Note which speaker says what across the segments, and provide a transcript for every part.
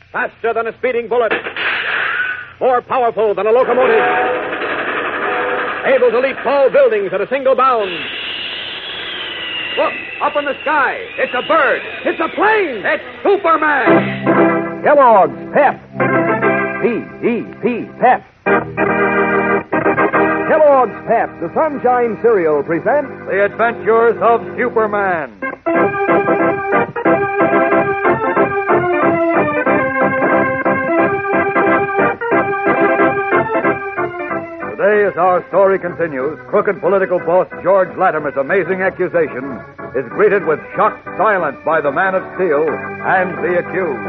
Speaker 1: Faster than a speeding bullet. More powerful than a locomotive. Able to leap tall buildings at a single bound. Look, up in the sky. It's a bird. It's a plane. It's Superman.
Speaker 2: Kellogg's Pep. P-E-P, Pep. Kellogg's Pep, the Sunshine Cereal, presents
Speaker 3: The Adventures of Superman. Today, as our story continues, crooked political boss George Latimer's amazing accusation is greeted with shocked silence by the Man of Steel and the accused.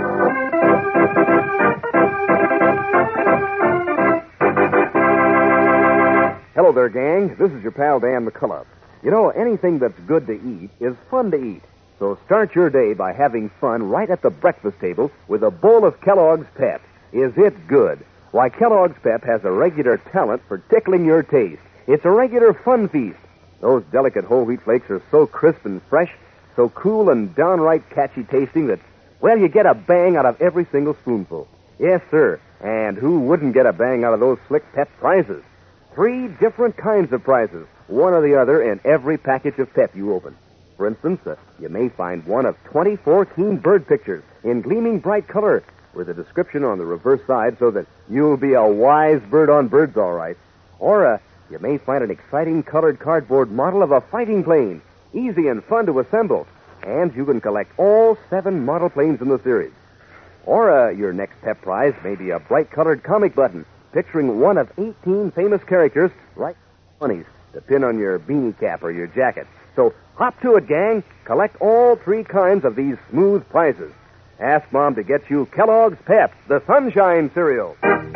Speaker 2: Hello there, gang. This is your pal Dan McCullough. You know, anything that's good to eat is fun to eat. So start your day by having fun right at the breakfast table with a bowl of Kellogg's Pep. Is it good? Why, Kellogg's Pep has a regular talent for tickling your taste. It's a regular fun feast. Those delicate whole wheat flakes are so crisp and fresh, so cool and downright catchy tasting that, well, you get a bang out of every single spoonful. Yes, sir. And who wouldn't get a bang out of those slick Pep prizes? 3 different kinds of prizes, one or the other, in every package of Pep you open. For instance, you may find one of 24 keen bird pictures in gleaming bright color with a description on the reverse side so that you'll be a wise bird on birds, all right. Or you may find an exciting colored cardboard model of a fighting plane, easy and fun to assemble. And you can collect all 7 model planes in the series. Or your next Pep prize may be a bright colored comic button picturing one of 18 famous characters, right funnies, to pin on your beanie cap or your jacket. So hop to it, gang. Collect all 3 kinds of these smooth prizes. Ask Mom to get you Kellogg's Pep, the Sunshine Cereal.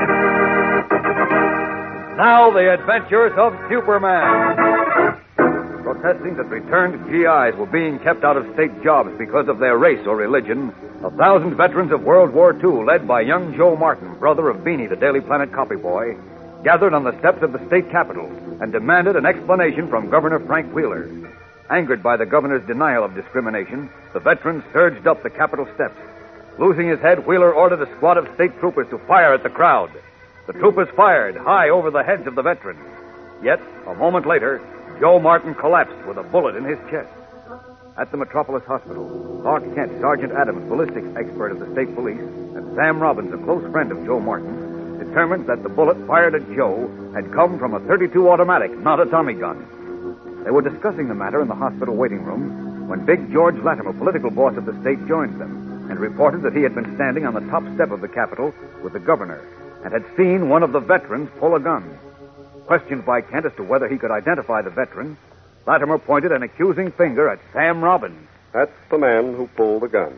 Speaker 3: Now, the adventures of Superman. Protesting that returned GIs were being kept out of state jobs because of their race or religion, 1,000 veterans of World War II, led by young Joe Martin, brother of Beanie, the Daily Planet copy boy, gathered on the steps of the state capitol and demanded an explanation from Governor Frank Wheeler. Angered by the governor's denial of discrimination, the veterans surged up the capitol steps. Losing his head, Wheeler ordered a squad of state troopers to fire at the crowd. The troopers fired high over the heads of the veterans. Yet, a moment later, Joe Martin collapsed with a bullet in his chest. At the Metropolis Hospital, Clark Kent, Sergeant Adams, ballistics expert of the state police, and Sam Robbins, a close friend of Joe Martin, determined that the bullet fired at Joe had come from a .32 automatic, not a Tommy gun. They were discussing the matter in the hospital waiting room when Big George Latimer, political boss of the state, joined them and reported that he had been standing on the top step of the Capitol with the governor and had seen one of the veterans pull a gun. Questioned by Kent as to whether he could identify the veteran, Latimer pointed an accusing finger at Sam Robbins.
Speaker 4: That's the man who pulled the gun.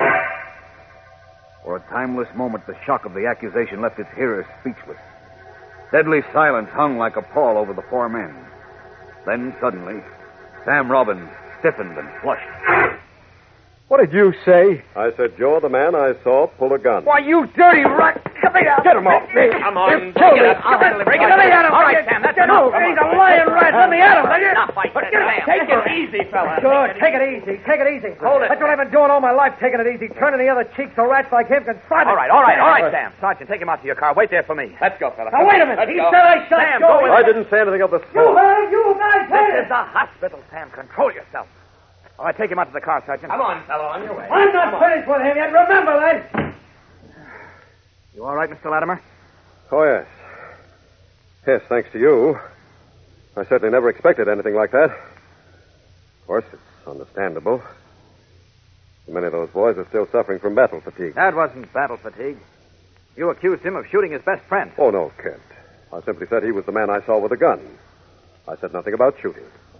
Speaker 3: For a timeless moment, the shock of the accusation left its hearers speechless. Deadly silence hung like a pall over the 4 men. Then, suddenly, Sam Robbins stiffened and flushed.
Speaker 2: What did you say?
Speaker 4: I said, Joe, the man I saw pull a gun.
Speaker 2: Why, you dirty rat! Get him off me!
Speaker 1: Come on.
Speaker 2: Kill me!
Speaker 1: Bring it. Let me at him. All right, Sam, that's enough.
Speaker 2: He's a lying rat! Let me at him, will you?
Speaker 1: Now, fight, Sam. Take it easy, fella.
Speaker 2: Good. Take it easy. Take it easy.
Speaker 1: Hold it.
Speaker 2: That's what I've been doing all my life, taking it easy, turning the other cheek so rats like him can fight it.
Speaker 1: All right, Sam. Sergeant, take him out to your car. Wait there for me. Let's go, fella.
Speaker 2: Now, wait a minute. He said I shot
Speaker 1: Sam,
Speaker 2: Joe.
Speaker 1: go with
Speaker 4: I didn't say anything of the
Speaker 2: You
Speaker 4: sort.
Speaker 2: heard? You guys heard
Speaker 1: This
Speaker 2: it.
Speaker 1: is a hospital, Sam. Control yourself. All right, take him out to the car, Sergeant. Come on, fellow, on your way.
Speaker 2: I'm not finished with him yet. Remember that.
Speaker 3: You all right, Mr. Latimer?
Speaker 4: Oh, yes. Yes, thanks to you. I certainly never expected anything like that. Of course, it's understandable. Many of those boys are still suffering from battle fatigue.
Speaker 3: That wasn't battle fatigue. You accused him of shooting his best friend.
Speaker 4: Oh, no, Kent. I simply said he was the man I saw with a gun. I said nothing about shooting.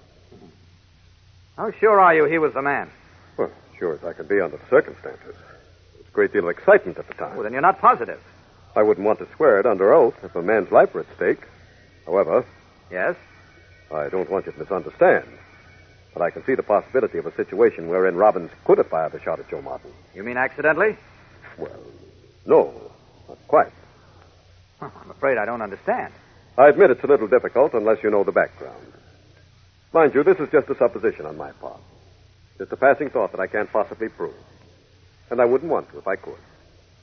Speaker 3: How sure are you he was the man?
Speaker 4: Well, sure as I could be under the circumstances. There was a great deal of excitement at the time.
Speaker 3: Well, then you're not positive.
Speaker 4: I wouldn't want to swear it under oath if a man's life were at stake. However,
Speaker 3: Yes?
Speaker 4: I don't want you to misunderstand. But I can see the possibility of a situation wherein Robbins could have fired a shot at Joe Martin.
Speaker 3: You mean accidentally?
Speaker 4: Well, no, not quite.
Speaker 3: Oh, I'm afraid I don't understand.
Speaker 4: I admit it's a little difficult unless you know the background. Mind you, this is just a supposition on my part. Just a passing thought that I can't possibly prove. And I wouldn't want to if I could.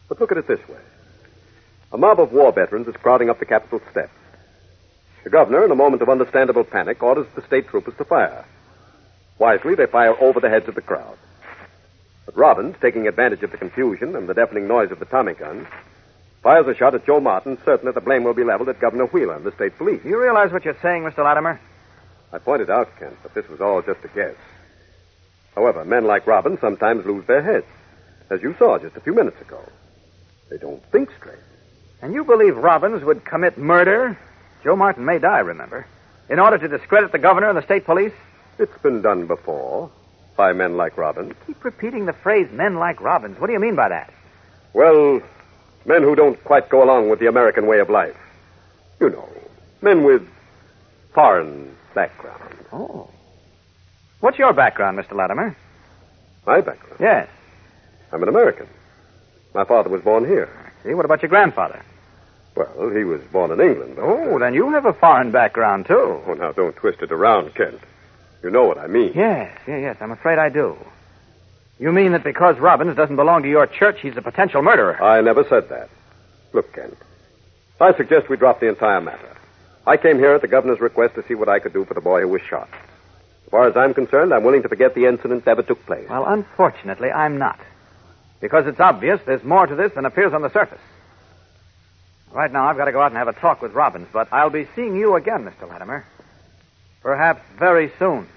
Speaker 4: But look at it this way. A mob of war veterans is crowding up the Capitol steps. The governor, in a moment of understandable panic, orders the state troopers to fire. Wisely, they fire over the heads of the crowd. But Robbins, taking advantage of the confusion and the deafening noise of the Tommy gun, fires a shot at Joe Martin, certain that the blame will be leveled at Governor Wheeler and the state police.
Speaker 1: You realize what you're saying, Mr. Latimer?
Speaker 4: I pointed out, Kent, that this was all just a guess. However, men like Robbins sometimes lose their heads, as you saw just a few minutes ago. They don't think straight.
Speaker 1: And you believe Robbins would commit murder? Joe Martin may die, remember, in order to discredit the governor and the state police?
Speaker 4: It's been done before by men like Robbins.
Speaker 1: Keep repeating the phrase, men like Robbins. What do you mean by that?
Speaker 4: Well, men who don't quite go along with the American way of life. You know, men with foreign background.
Speaker 1: Oh. What's your background, Mr. Latimer?
Speaker 4: My background?
Speaker 1: Yes.
Speaker 4: I'm an American. My father was born here.
Speaker 1: See, what about your grandfather?
Speaker 4: Well, he was born in England.
Speaker 1: Oh, then you have a foreign background, too.
Speaker 4: Oh, now, don't twist it around, Kent. You know what I mean.
Speaker 1: Yes, I'm afraid I do. You mean that because Robbins doesn't belong to your church, he's a potential murderer?
Speaker 4: I never said that. Look, Kent, I suggest we drop the entire matter. I came here at the governor's request to see what I could do for the boy who was shot. As far as I'm concerned, I'm willing to forget the incident ever took place.
Speaker 1: Well, unfortunately, I'm not. Because it's obvious there's more to this than appears on the surface. Right now, I've got to go out and have a talk with Robbins, but I'll be seeing you again, Mr. Latimer. Perhaps very soon.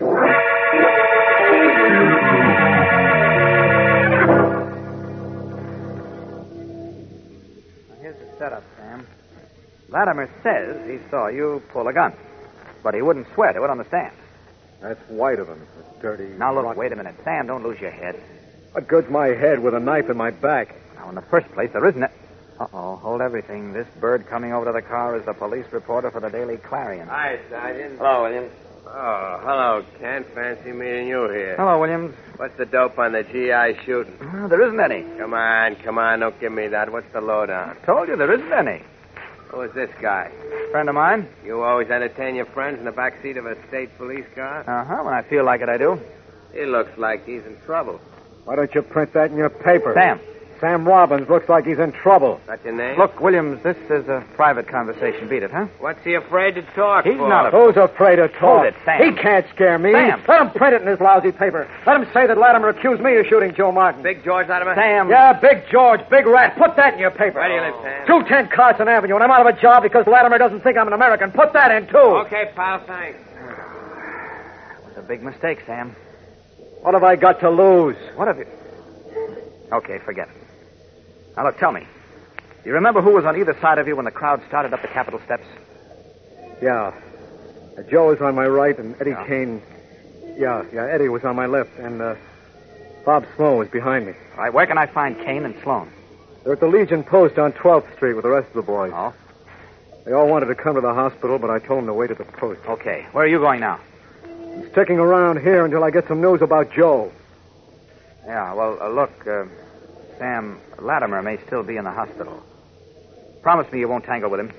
Speaker 1: Now, here's the setup, Sam. Latimer says he saw you pull a gun, but he wouldn't swear to it on the stand.
Speaker 5: That's white of him, the dirty...
Speaker 1: Now, look,
Speaker 5: rotten...
Speaker 1: wait a minute. Sam, don't lose your head.
Speaker 5: What good's my head with a knife in my back?
Speaker 1: Now, in the first place, there isn't it. Uh-oh, hold everything. This bird coming over to the car is the police reporter for the Daily Clarion.
Speaker 6: Hi, Sergeant.
Speaker 7: Hello, Williams.
Speaker 6: Oh, hello, Kent. Fancy meeting you here.
Speaker 1: Hello, Williams.
Speaker 6: What's the dope on the GI shooting?
Speaker 1: There isn't any.
Speaker 6: Come on, don't give me that. What's the lowdown?
Speaker 1: Told you there isn't any.
Speaker 6: Who is this guy?
Speaker 1: Friend of mine?
Speaker 6: You always entertain your friends in the back seat of a state police car?
Speaker 1: Uh-huh, when I feel like it, I do.
Speaker 6: He looks like he's in trouble.
Speaker 5: Why don't you print that in your paper?
Speaker 1: Sam.
Speaker 5: Sam Robbins looks like he's in trouble.
Speaker 6: That's your name?
Speaker 1: Look, Williams, this is a private conversation. Beat it, huh?
Speaker 6: What's he afraid to talk
Speaker 1: He's
Speaker 6: for?
Speaker 1: not
Speaker 5: Who's afraid to talk?
Speaker 1: Hold it, Sam.
Speaker 5: He can't scare me.
Speaker 1: Sam.
Speaker 5: Let him print it in his lousy paper. Let him say that Latimer accused me of shooting Joe Martin.
Speaker 6: Big George Latimer?
Speaker 1: Sam.
Speaker 5: Yeah, Big George, Big Rat. Put that in your paper.
Speaker 6: Where do you live, Sam?
Speaker 5: 210 Carson Avenue, and I'm out of a job because Latimer doesn't think I'm an American. Put that in, too.
Speaker 6: Okay, pal, thanks.
Speaker 1: It was a big mistake, Sam.
Speaker 5: What have I got to lose?
Speaker 1: What have you... Okay, forget it. Now, look, tell me. Do you remember who was on either side of you when the crowd started up the Capitol steps?
Speaker 5: Yeah. Joe was on my right, and Eddie
Speaker 1: Yeah.
Speaker 5: Kane... Yeah, Eddie was on my left, and Bob Sloan was behind me.
Speaker 1: All right, where can I find Kane and Sloan?
Speaker 5: They're at the Legion Post on 12th Street with the rest of the boys.
Speaker 1: Oh?
Speaker 5: They all wanted to come to the hospital, but I told them to wait at the post.
Speaker 1: Okay. Where are you going now?
Speaker 5: I'm sticking around here until I get some news about Joe.
Speaker 1: Yeah, well, look, Sam, Latimer may still be in the hospital. Promise me you won't tangle with him.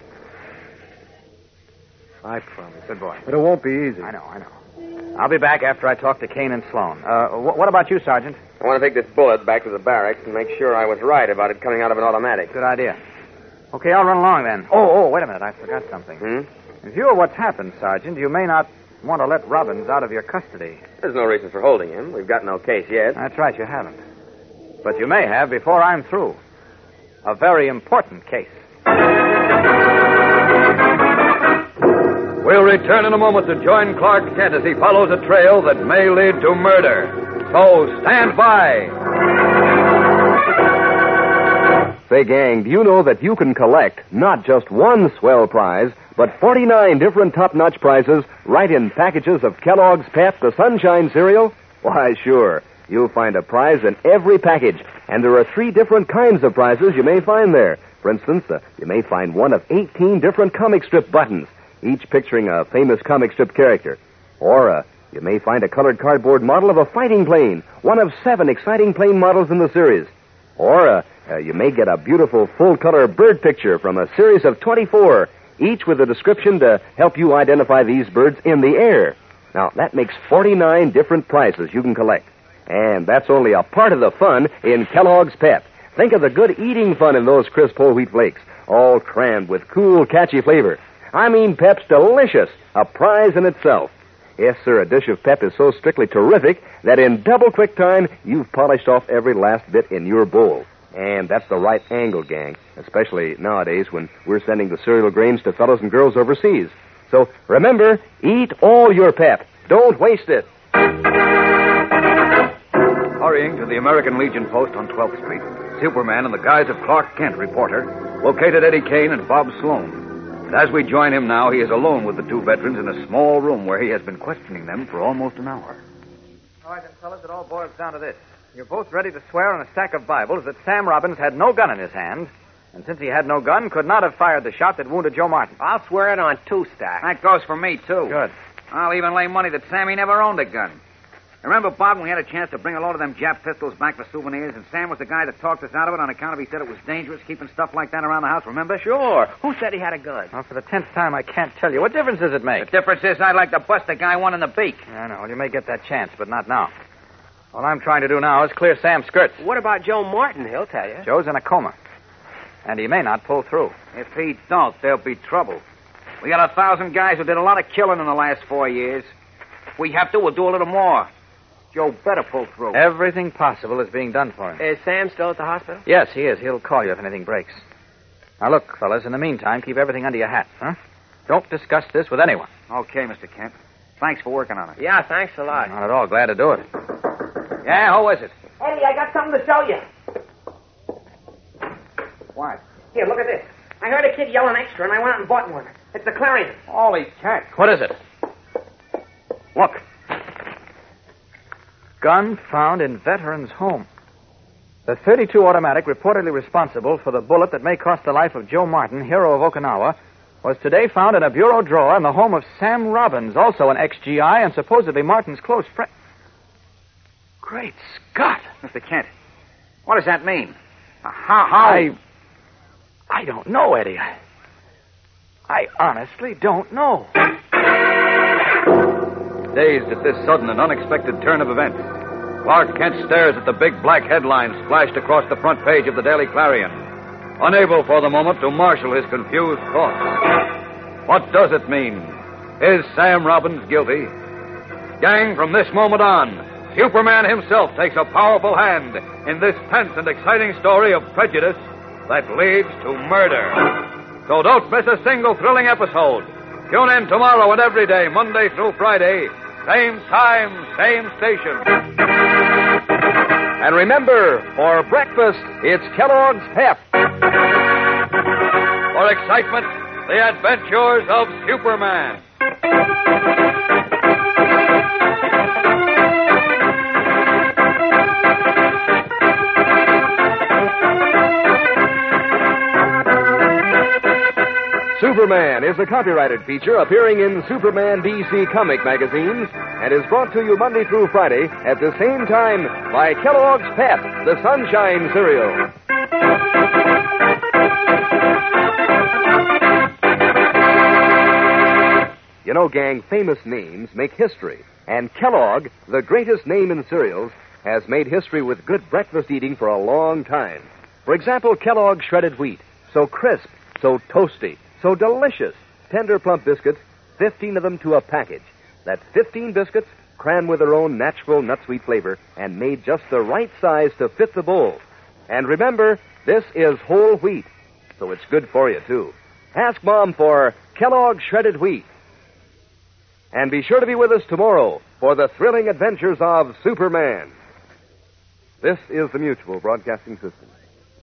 Speaker 5: I promise.
Speaker 1: Good boy.
Speaker 5: But it won't be easy.
Speaker 1: I know. I'll be back after I talk to Kane and Sloan. What about you, Sergeant?
Speaker 7: I want to take this bullet back to the barracks and make sure I was right about it coming out of an automatic.
Speaker 1: Good idea. Okay, I'll run along then. Oh, wait a minute. I forgot something. In view of what's happened, Sergeant, you may not want to let Robbins out of your custody.
Speaker 7: There's no reason for holding him. We've got no case yet.
Speaker 1: That's right, you haven't. But you may have before I'm through. A very important case.
Speaker 3: We'll return in a moment to join Clark Kent as he follows a trail that may lead to murder. So stand by.
Speaker 2: Say, gang, do you know that you can collect not just one swell prize, but 49 different top-notch prizes right in packages of Kellogg's Pep, the Sunshine cereal? Why, sure. You'll find a prize in every package, and there are 3 different kinds of prizes you may find there. For instance, you may find one of 18 different comic strip buttons, each picturing a famous comic strip character. Or you may find a colored cardboard model of a fighting plane, one of 7 exciting plane models in the series. Or you may get a beautiful full-color bird picture from a series of 24, each with a description to help you identify these birds in the air. Now, that makes 49 different prizes you can collect. And that's only a part of the fun in Kellogg's Pep. Think of the good eating fun in those crisp whole wheat flakes, all crammed with cool, catchy flavor. I mean, Pep's delicious, a prize in itself. Yes, sir, a dish of Pep is so strictly terrific that in double quick time, you've polished off every last bit in your bowl. And that's the right angle, gang, especially nowadays when we're sending the cereal grains to fellows and girls overseas. So remember, eat all your Pep. Don't waste it.
Speaker 3: Hurrying to the American Legion post on 12th Street, Superman, in the guise of Clark Kent, reporter, located Eddie Kane and Bob Sloan. And as we join him now, he is alone with the two veterans in a small room where he has been questioning them for almost an hour.
Speaker 1: All right, then, fellas, it all boils down to this. You're both ready to swear on a stack of Bibles that Sam Robbins had no gun in his hand, and since he had no gun, could not have fired the shot that wounded Joe Martin.
Speaker 6: I'll swear it on 2 stacks.
Speaker 8: That goes for me, too.
Speaker 1: Good.
Speaker 8: I'll even lay money that Sammy never owned a gun. Remember, Bob, when we had a chance to bring a load of them Jap pistols back for souvenirs, and Sam was the guy that talked us out of it on account of he said it was dangerous keeping stuff like that around the house, remember?
Speaker 6: Sure. Who said he had a gun?
Speaker 1: Well, for the 10th time, I can't tell you. What difference does it make?
Speaker 8: The difference is I'd like to bust the guy one in the beak.
Speaker 1: I know. Well, you may get that chance, but not now. All I'm trying to do now is clear Sam's skirts.
Speaker 6: What about Joe Martin? He'll tell you.
Speaker 1: Joe's in a coma, and he may not pull through.
Speaker 8: If he don't, there'll be trouble. We got 1,000 guys who did a lot of killing in the last 4 years. If we have to, we'll do a little more. Joe better pull through.
Speaker 1: Everything possible is being done for him.
Speaker 6: Is Sam still at the hospital?
Speaker 1: Yes, he is. He'll call you if anything breaks. Now, look, fellas, in the meantime, keep everything under your hat, huh? Don't discuss this with anyone.
Speaker 8: Okay, Mr. Kent. Thanks for working on it.
Speaker 6: Yeah, thanks a lot.
Speaker 1: Not at all. Glad to do it.
Speaker 8: Yeah, who is it?
Speaker 9: Eddie, I got something to show you.
Speaker 8: What?
Speaker 9: Here, look at this. I heard a kid yelling extra, and I went out and bought one. It's the Clarion.
Speaker 8: Holy cat.
Speaker 1: What is it? Look. Gun found in veteran's home. The .32 automatic reportedly responsible for the bullet that may cost the life of Joe Martin, hero of Okinawa, was today found in a bureau drawer in the home of Sam Robbins, also an ex-GI and supposedly Martin's close friend. Great Scott!
Speaker 8: Mr. Kent, what does that mean? How?
Speaker 1: I don't know, Eddie. I honestly don't know.
Speaker 3: Dazed at this sudden and unexpected turn of events, Clark Kent stares at the big black headlines splashed across the front page of the Daily Clarion, unable for the moment to marshal his confused thoughts. What does it mean? Is Sam Robbins guilty? Gang, from this moment on, Superman himself takes a powerful hand in this tense and exciting story of prejudice that leads to murder. So don't miss a single thrilling episode. Tune in tomorrow and every day, Monday through Friday, same time, same station.
Speaker 2: And remember, for breakfast, it's Kellogg's Pep.
Speaker 3: For excitement, the adventures of Superman.
Speaker 2: Superman is a copyrighted feature appearing in Superman DC comic magazines and is brought to you Monday through Friday at the same time by Kellogg's Pep, the Sunshine Cereal. You know, gang, famous names make history. And Kellogg, the greatest name in cereals, has made history with good breakfast eating for a long time. For example, Kellogg's shredded wheat. So crisp, so toasty, so delicious. Tender, plump biscuits, 15 of them to a package. That's 15 biscuits crammed with their own natural nut-sweet flavor and made just the right size to fit the bowl. And remember, this is whole wheat, so it's good for you, too. Ask Mom for Kellogg's shredded wheat. And be sure to be with us tomorrow for the thrilling adventures of Superman. This is the Mutual Broadcasting System.